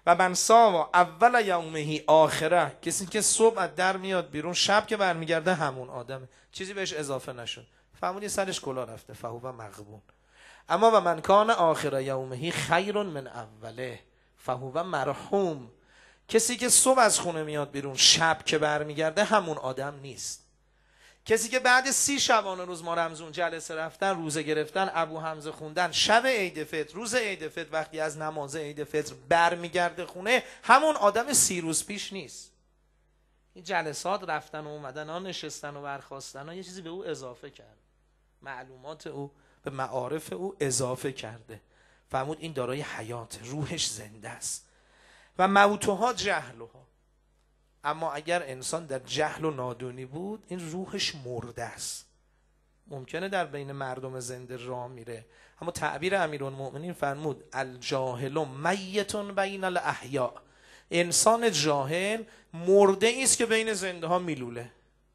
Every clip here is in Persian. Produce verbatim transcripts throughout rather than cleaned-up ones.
و من ساوا اول یومهی آخره، کسی که صبح از در میاد بیرون شب که برمیگرده همون آدمه، چیزی بهش اضافه نشد. فهمونی سرش کلا رفته، فهو مغبون. اما و من کان آخر یومهی خیر من اوله فهو مرحوم، کسی که صبح از خونه میاد بیرون شب که برمیگرده همون آدم نیست. کسی که بعد سی شبانه روز ما رمزون جلسه رفتن، روزه گرفتن، ابو حمزه خوندن، شب عید فطر، روز عید فطر وقتی از نماز عید فطر برمیگرده خونه، همون آدم سی روز پیش نیست. این جلسات رفتن و اومدن ها، نشستن و برخاستن ها، یه چیزی به او اضافه کرد، معلومات او به معارف او اضافه کرده. فرمود این دارای حیات، روحش زنده است. و موتها جهلها، اما اگر انسان در جهل و نادونی بود، این روحش مرده است. ممکنه در بین مردم زنده راه میره، اما تعبیر امیرالمؤمنین فرمود الجاهل میت بین الاحیاء، انسان جاهل مرده ایست که بین زنده ها میلوله.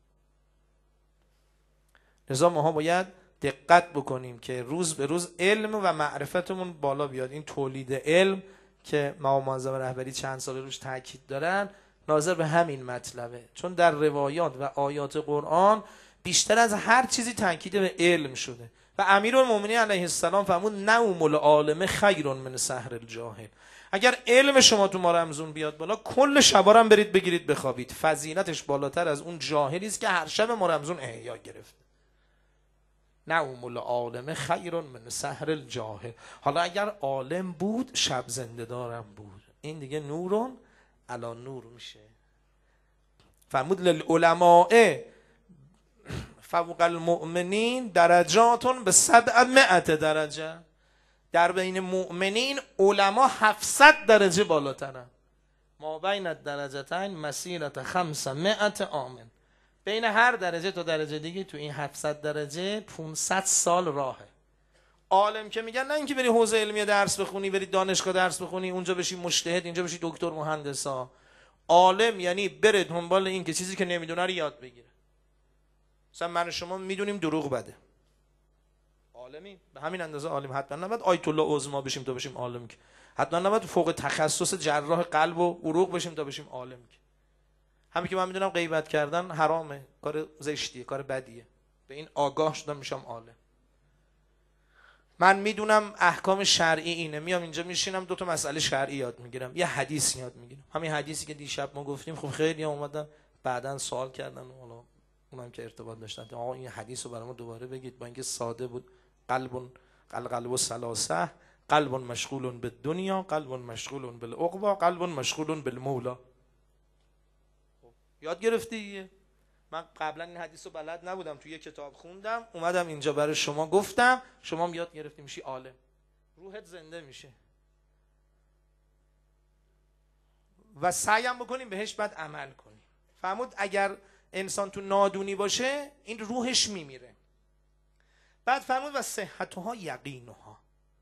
لذا ما ها باید دقت بکنیم که روز به روز علم و معرفتمون بالا بیاد. این تولید علم که ما معظم رهبری چند سال روش تاکید دارن، ناظر به همین مطلبه، چون در روایات و آیات قرآن بیشتر از هر چیزی تاکید به علم شده. و امیرالمؤمنین علیه السلام فرمود نوم العالم خیر من سحر الجاهل، اگر علم شما تو ما رمزون بیاد بالا، کل شبا هم برید بگیرید بخوابید، فضیلتش بالاتر از اون جاهلی است که هر شب ما رمزون احیا گرفت. نوم العالم خیر من سحر الجاهل. حالا اگر عالم بود شب زنده دارم بود، این دیگه نورون علی نور میشه. فرمود للعلماء فوق المؤمنین درجاتون به صدمائة درجه، در بین مؤمنین علما هفتصد درجه بالاترن. ما بین الدرجتین مسیرت خمسمائة عام، بین هر درجه تا درجه دیگه تو این هفتصد درجه پانصد سال راهه. عالم که میگن نه اینکه بری حوزه علمیه درس بخونی، بری دانشگاه درس بخونی، اونجا بشی مجتهد، اینجا بشی دکتر مهندسا. عالم یعنی بره دنبال این که چیزی که نمیدونه رو یاد بگیره. مثلا من و شما میدونیم دروغ بده، عالمی به همین اندازه عالم. حتما نباید آیت الله عظما بشیم تا بشیم عالم، که حتما نباید فوق تخصص جراح قلب و عروق بشیم تا بشیم عالم. که همین که من میدونم غیبت کردن حرامه، کار زشتیه، کار بدیه، به این آگاه شدم میشم عالم. من میدونم احکام شرعی اینه، میام اینجا میشینم دو تا مسئله شرعی یاد میگیرم، یه حدیث یاد میگیرم. همین حدیثی که دیشب ما گفتیم، خب خیلی ها اومدن بعدن سوال کردن، حالا اونم که ارتباط داشتن، آقا این حدیث رو برام دوباره بگید. با اینکه ساده بود، قلب القلب ثلاثه، قلب مشغول بالدنیا، قلب مشغول بالعقبی، قلب مشغول بالمولا. یاد گرفتی؟ من قبلا این حدیث رو بلد نبودم، توی یه کتاب خوندم، اومدم اینجا برای شما گفتم، شما هم یاد گرفتی، میشی عالم، روحت زنده میشه. و سعیم بکنیم بهش، بعد عمل کنیم. فرمود اگر انسان تو نادونی باشه این روحش میمیره. بعد فرمود و صحتها یقینها،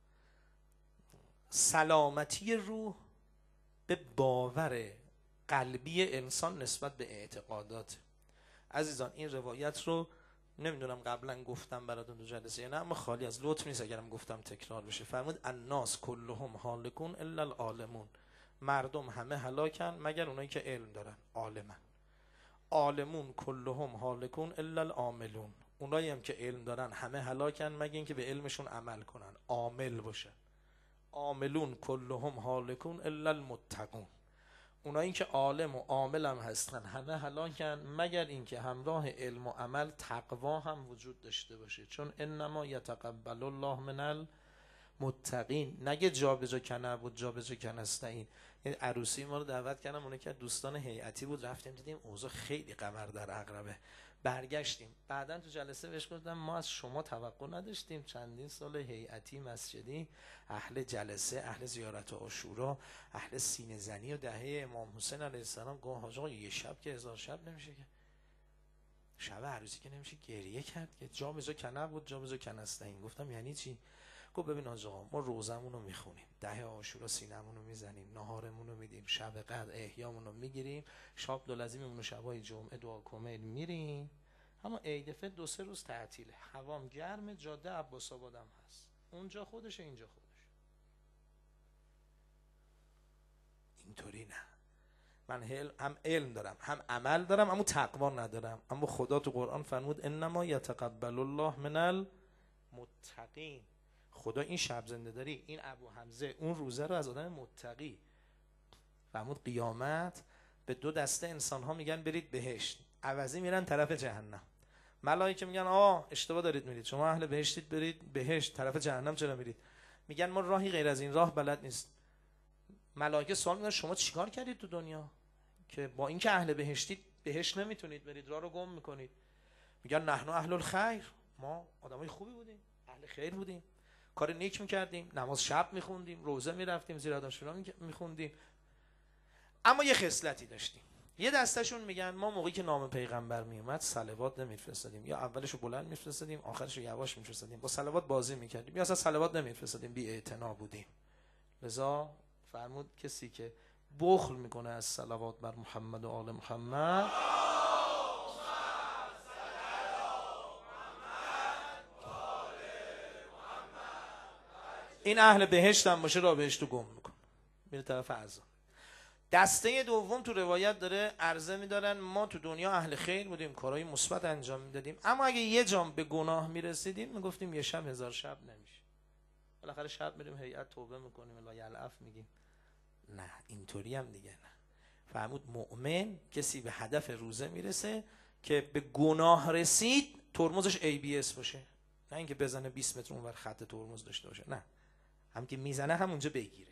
سلامتی روح به باور قلبی انسان نسبت به اعتقادات. عزیزان این روایت رو نمیدونم قبلا گفتم براتون تو جلسه یا نه، اما خالی از لطف نیست اگرم گفتم تکرار بشه. فرمود الناس کلهم هالکون الا العالمون، مردم همه هلاکن مگر اونایی که علم دارن، عالمن. عالمون کلهم هالکون الا العاملون، اونایی هم که علم دارن همه هلاکن مگر اینکه به علمشون عمل کنن، عامل باشن. عاملون کلهم هالکون الا المتقون، اونایی که عالم و عامل هم هستن همه هلاکن مگر اینکه همراه علم و عمل تقوا هم وجود داشته باشه. چون انما یتقبل الله من المتقین، نگه جا به جا کنه بود جا به جا کنستین. یعنی عروسی ما رو دعوت کردم، اونه که دوستان هیئتی بود، رفتیم دیدیم اوضاع خیلی قمر در عقربه، برگشتیم. بعدن تو جلسه بهش گفتم ما از شما توقع نداشتیم، چندین سال هیئتی مسجدی، اهل جلسه، اهل زیارت و عاشورا، اهل سینه زنی و دهه امام حسین علیه السلام. گفت حاج آقا یه شب که هزار شب نمیشه، که شب عروسی که نمیشه گریه کرد، که جا به جا کنه بود جا به جا کنستین. گفتم یعنی چی؟ گفت ببین حاج آقا ما روزمون رو میخونیم، ده عاشورا سینمون رو میزنیم، نهارمون رو میدیم، شب قدر احیامون رو میگیریم، شاب دولزیممون رو شبای جمعه دعا کمیل میریم، اما عید فطر دو سه روز تعطیله، هوام گرم، جاده عباس آبادم هست، اونجا خودشه اینجا خودش. اینطوری نه. من هم علم دارم هم عمل دارم اما تقوا ندارم. اما خدا تو قرآن فرمود انما یتقبل الله من المتقین. خدا این شب زنده داری، این ابو حمزه اون روزه رو از آدم متقی فرمود قیامت به دو دسته انسان ها میگن برید بهشت، عوضی میرن طرف جهنم. ملائکه میگن آه اشتباه دارید میرید، شما اهل بهشتید برید بهشت، طرف جهنم چرا میرید؟ میگن ما راهی غیر از این راه بلد نیست. ملائکه سوال میکنن شما چیکار کردید تو دنیا که با اینکه اهل بهشتید بهشت نمیتونید برید، راه رو گم میکنید؟ میگن نحن اهل الخیر، ما آدمای خوبی بودیم، اهل خیر بودیم، کار نیک میکردیم، نماز شب میخوندیم، روزه میرفتیم، زیر آدمشورا میخوندیم، اما یه خصلتی داشتیم. یه دستشون میگن ما موقعی که نام پیغمبر میومد صلوات نمیفرستادیم، یا اولشو بلند میفرستادیم آخرشو یواش میفرستادیم، با صلوات بازی میکردیم، یا اصلا صلوات نمیفرستادیم، بی اعتنا بودیم. لذا فرمود کسی که بخل میکنه از صلوات بر محمد و آل محمد، این اهل بهشت هم باشه را بهشتو گم میکن، میره طرف عذاب. دسته دوم تو روایت داره عرضه میدارن ما تو دنیا اهل خیر بودیم، کارهای مثبت انجام میدادیم، اما اگه یه جام به گناه میرسیدیم میگفتیم یه شب هزار شب نمیشه، بالاخره شب میریم هیئت توبه میکنیم لا یلعف میگیم. نه اینطوری هم دیگه نه. فرمود مؤمن کسی به هدف روزه میرسه که به گناه رسید ترمزش ای بی اس باشه، نه اینکه بزنه بیست متر اونور خط ترمز داشته باشه، نه، هم که میزنه همونجا بگیره.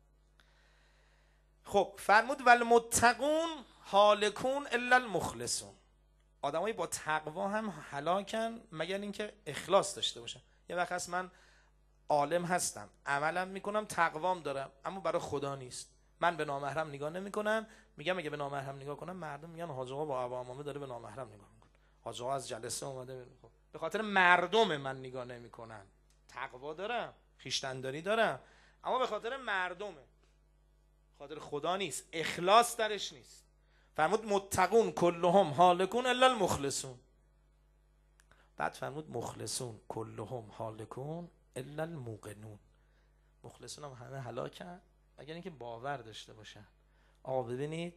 خب فرمود والمتقون هالکون الا المخلصون، آدمایی با تقوا هم هلاکن مگر اینکه اخلاص داشته باشن. یه وقت هست من عالم هستم، عملم میکنم، تقوام دارم، اما برای خدا نیست. من به نامحرم نگاه نمیکنم، میگم اگه به نامحرم نگاه کنم مردم میگن حاج آقا با عوامه داره به نامحرم نگاه میکنه، حاج آقا از جلسه اومده. خب به خاطر مردم من نگاه نمیکنم، تقوا دارم، خویشتنداری دارم، اما به خاطر مردمه، خاطر خدا نیست، اخلاص درش نیست. فرمود متقون کلهم هالکون الا المخلصون. بعد فرمود مخلصون کلهم هالکون الا الموقنون. مخلصون هم همه هلاکن مگر اینکه باور داشته باشن. آقا ببینید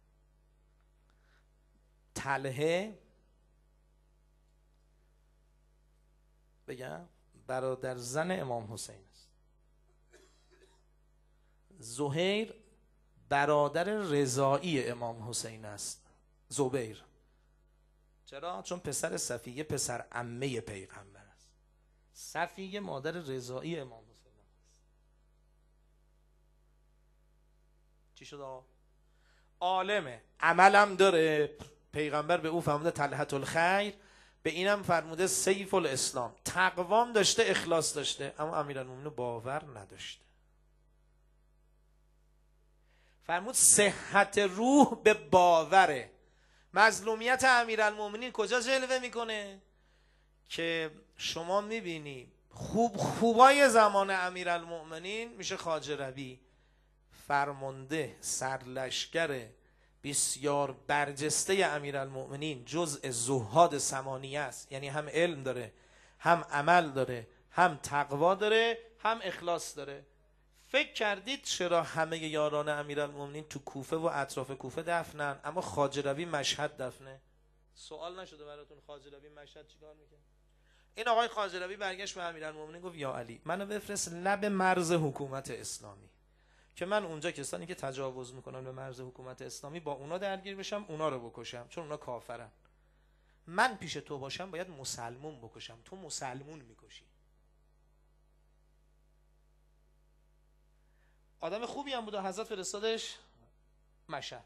طلحه بگم برادر زن امام حسین است، زهیر برادر رضایی امام حسین است، زبیر. چرا؟ چون پسر صفیه پسر عمه پیغمبر است، صفیه مادر رضایی امام حسین است. چی شد آقا؟ عالمه، عملم داره، پیغمبر به او فرموده طلحة الخیر، به اینم فرموده سیف الاسلام، تقوام داشته، اخلاص داشته، اما امیرالمومنین باور نداشته. فرمود صحت روح به باوره. مظلومیت امیرالمومنین کجا جلوه میکنه؟ که شما میبینی خوب خوبای زمان امیرالمومنین میشه خواجه ربیع، فرمانده سرلشکر بسیار برجسته امیرالمومنین، جزء زهاد ثمانیه است، یعنی هم علم داره، هم عمل داره، هم تقوا داره، هم اخلاص داره. فکر کردید چرا همه یاران امیرالمومنین تو کوفه و اطراف کوفه دفنن اما خواجه ربیع مشهد دفنه؟ سوال نشده براتون خواجه ربیع مشهد چیکار میکنه؟ این آقای خواجه ربیع برگشت به امیرالمومنین گفت یا علی منو بفرست لب مرز حکومت اسلامی که من اونجا کسانی که تجاوز میکنن به مرز حکومت اسلامی با اونا درگیر بشم، اونا رو بکشم چون اونا کافرن. من پیش تو باشم باید مسلمون بکشم، تو مسلمون میکشی. آدم خوبی هم بود و حضرت فرستادش مشهد.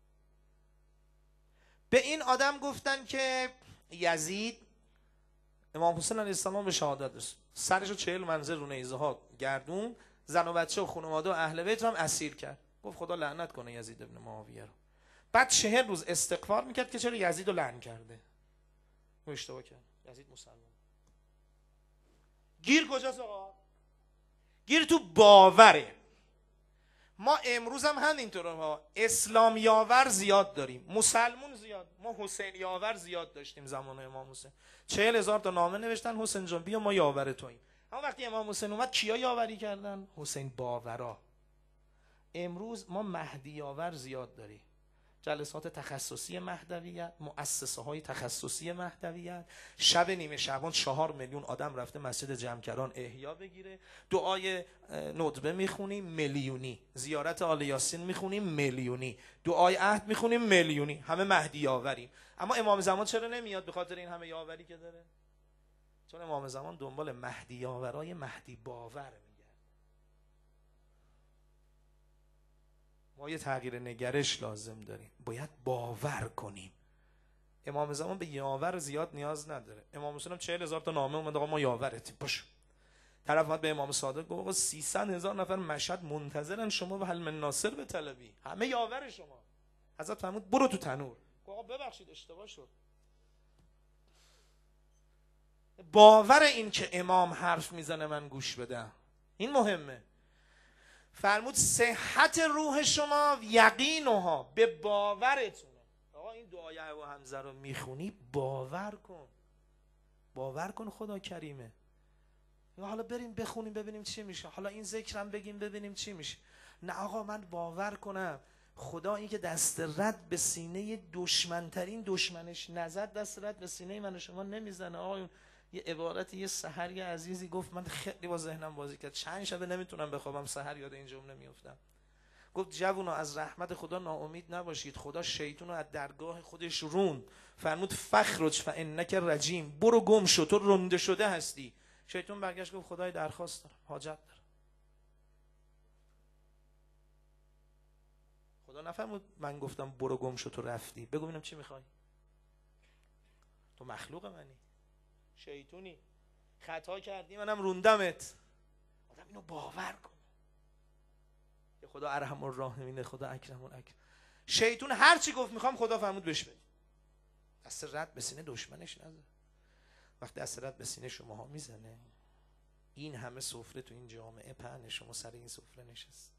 به این آدم گفتن که یزید امام حسین علیه السلام به شهادت رسید، سرشو چهل منزل رو نیزه ها گردون، زن و بچه و خانواده و اهل بیت رو هم اسیر کرد. گفت خدا لعنت کنه یزید ابن معاویه رو. بعد چهل روز استغفار میکرد که چرا یزید رو لعن کرده، و اشتباه کرد، یزید مسلمان. گیر کجاست آقا؟ گیر تو باوره. ما امروز هم همینطوره ها، اسلام یاور زیاد داریم، مسلمون زیاد، ما حسین یاور زیاد داشتیم زمان امام حسین، چهل هزار تا نامه نوشتن حسین جان بیا ما یاور توییم. اما وقتی امام حسین اومد کیا یاوری کردن؟ حسین باورا. امروز ما مهدیاور زیاد داریم، جلسات تخصصی مهدویت، مؤسسه های تخصصی مهدویت. شب نیمه شعبان چهار میلیون آدم رفته مسجد جمکران احیا بگیره، دعای ندبه میخونیم میلیونی، زیارت آل یاسین میخونیم میلیونی، دعای عهد میخونیم میلیونی، همه مهدی یاوریم. اما امام زمان چرا نمیاد؟ به خاطر این همه یاوری که داره. چون امام زمان دنبال مهدی یاورای مهدی باور میگه. ما یه تغییر نگرش لازم داریم، باید باور کنیم. امام زمان به یاور زیاد نیاز نداره. امام حسین هم چهل هزار تا نامه اومد آقا ما یاورتیم باش. طرف اومد به امام صادق گفت آقا سیصد هزار نفر مشهد منتظرن شما و حل من ناصر به طلبی، همه یاور شما. حضرت فرمود برو تو تنور. آقا ببخشید اشتباه شد. باور این که امام حرف میزنه من گوش بدم، این مهمه. فرمود صحت روح شما یقینها، به باورتونه. آقا این دعای ابو حمزه رو میخونی باور کن، باور کن خدا کریمه. حالا بریم بخونیم ببینیم چی میشه، حالا این ذکرم بگیم ببینیم چی میشه. نه آقا من باور کنم خدا این که دست رد به سینه دشمنترین دشمنش نزد، دست رد به سینه من و شما نمیزنه. آقا یه عبارتی یه سحر یه عزیزی گفت، من خیلی با ذهنم بازی کرد، چند شبه نمیتونم بخوابم، سحر یاد این جمله میافتم. گفت جوونا از رحمت خدا ناامید نباشید، خدا شیطون رو از درگاه خودش روند. فرمود فخرج فانک رجیم، برو گم شو تو رنده شده هستی. شیطون برگشت گفت خدای درخواست دارم، حاجت دارم. خدا نفرمود من گفتم برو گم شو تو رفتی، بگو ببینم چی میخوای. تو مخلوق منی، شیطونی، خطا کردی منم روندمت. آدم اینو باور کن که خدا ارحم الراحمینه، خدا اکرم الاکرم. شیطون هر چی گفت میخوام، خدا فرمود بهش بگی. دست رد به سینه دشمنش نزن. وقتی دست رد به سینه شماها میزنه، این همه سفره تو این جامعه پهن، شما سر این سفره نشست.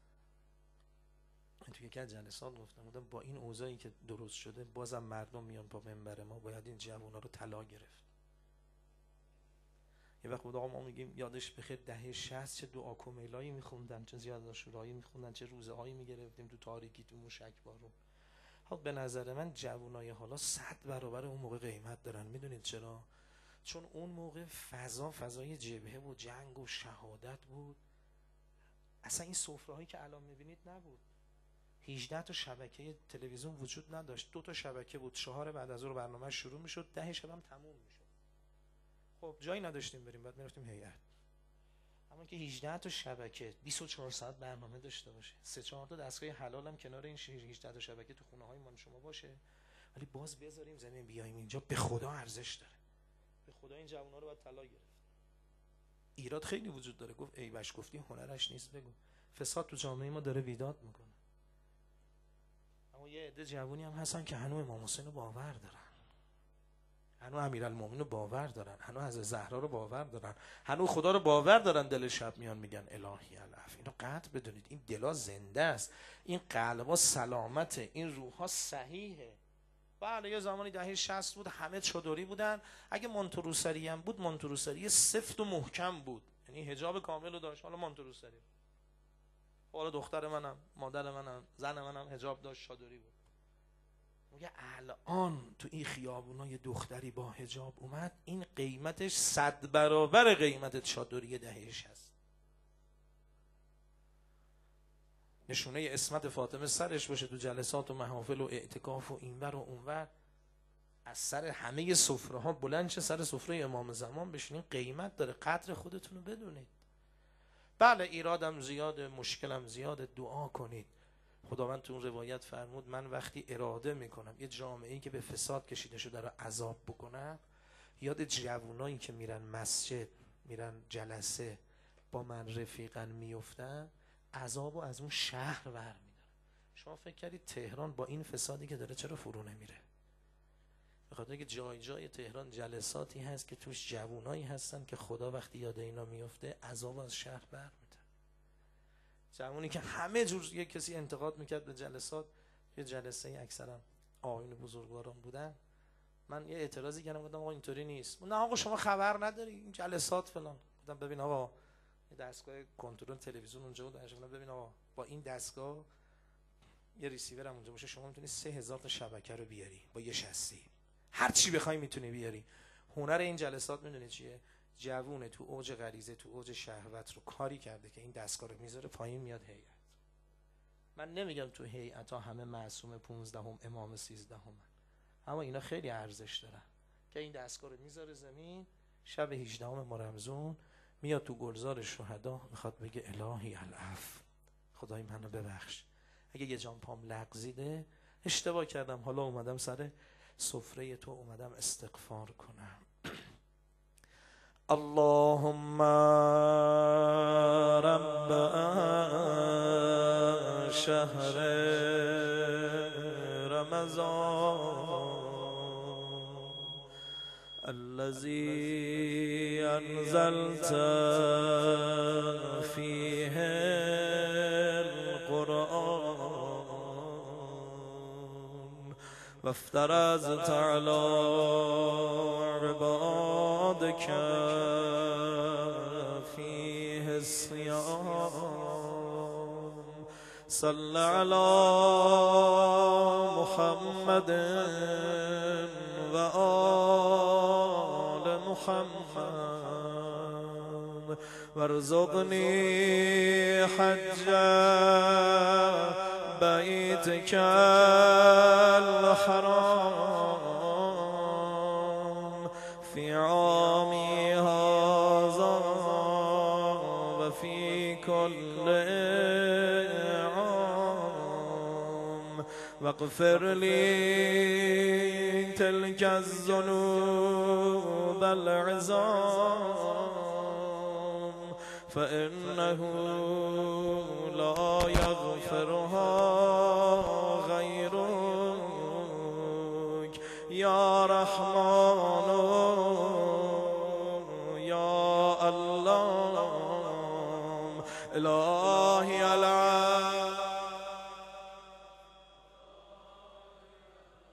من توی یکی از جلسات گفتم بودم با این اوضاعی که درست شده بازم مردم میان با منبر ما، باید این جوونا رو طلا گرفت. یه وقت بود آقا ما میگیم یادش بخیر دهه شصت چه دعا کمیلایی میخوندن، چه زیاد شورایی میخوندن، چه روزه هایی میگرفتیم تو تاریکی تو موشک بارون. ها به نظر من جوانای حالا صد برابر اون موقع قیمت دارن. میدونید چرا؟ چون اون موقع فضا فضای جبهه و جنگ و شهادت بود. اصلا این سفره هایی که الان میبینید نبود. هجده تا شبکه تلویزیون وجود نداشت، دو تا شبکه بود، چهار بعد از ظهر برنامه شروع میشد، ده شب هم تموم میشد. خب جایی نداشتیم بریم، بعد میرفتیم هیئت. اما که هجده تا شبکه بیست و چهار ساعت برنامه داشته باشه، سه چهار تا دستگاه حلال هم کنار این هجده تا شبکه تو خونه های من شما باشه، ولی باز بذاریم زمین بیایم اینجا، به خدا ارزش داره. به خدا این جوونا رو باید طلا گرفت. ایراد خیلی وجود داره. گفت ای بش گفتی هنرش نیست بگو. فساد تو جامعه ما داره بیداد میکنه. اما یه عده جوونی هم هستن که هنوز امام حسین رو باور دارن، هنوز امیرالمومنین رو باور دارن، هنوز حضرت زهرا رو باور دارن، هنوز خدا رو باور دارن. دل شب میان میگن الهی العفو. اینو قطع بدونید، این دلا زنده است، این قلبا سلامته، این روحا صحیحه. بله یه زمانی دهه شصت بود، همه چادری بودن. اگه مونتروسری هم بود، مونتروسری سفت و محکم بود، یعنی حجاب کامل رو داشت. حالا مونتروسری، حالا دختر منم، مادر منم، زن منم حجاب داشت، چادری بود. میگه الان تو این خیابونای دختری با حجاب اومد، این قیمتش صد برابر قیمت چادری دهه شصت. نشونه اسمت فاطمه سرش باشه تو جلسات و محافل و اعتکاف و اینور و اونور، از سر همه سفره ها بلند شه سر سفره امام زمان بشینین. قیمت داره، قدر خودتون رو بدونید. بله ایرادم زیاده، مشکلم زیاده، دعا کنید. خداوند تو اون روایت فرمود من وقتی اراده میکنم یه جامعه‌ای که به فساد کشیده شده رو عذاب بکنم، یاد جوونایی که میرن مسجد، میرن جلسه، با من رفیقن میفتن، عذابو از اون شهر ور میدارن. شما فکر کردید تهران با این فسادی که داره چرا فرو نمیره؟ به خاطر اینکه جای جای تهران جلساتی هست که توش جوونایی هستن که خدا وقتی یاد اینا میفته عذاب از شهر بر میداره. جوونی که همه جور یه کسی انتقاد میکرد به جلسات، یه جلسه اکثرا آیین بزرگواران بودن، من یه اعتراضی کردم گفتم آقا اینطوری نیست. نه آقا شما خبر نداری این جلسات فلان. گفتم ببین آقا یه دستگاه کنترل تلویزیون اونجا بود، ببین آقا با این دستگاه یه ریسیور هم اونجا باشه شما میتونی سه هزار تا شبکه رو بیاری با یه شاسی، هر چی بخوای میتونی بیاری. هنر این جلسات میدونی چیه؟ جوونه تو اوج غریزه، تو اوج شهوت رو کاری کرده که این دستگاه رو میذاره پایین، میاد هیئت. من نمیگم تو هیئت ها همه معصوم پونزدهم امام سیزدهم، اما اینا خیلی ارزش دارن که این دستگاه رو میذاره زمین، شب هجدهم ماه رمضان میاد تو گلزار شهدا میخواد بگه الهی العفو، خدای منو ببخش، اگه یه جان پام لغزیده اشتباه کردم، حالا اومدم سر سفره تو اومدم استغفار کنم. اللهم رب شهر رمضان الذي انزلت فيه القرآن وافترضت على عبادك فيه الصيام صل على محمد وآل محمد وارزقني حج بيتك الحرام في عامي هذا وفي كل عام واغفر لي تلك الذنوب العظام فإنه لا يغفرها غيرك يا رحمن يا الله. إلهي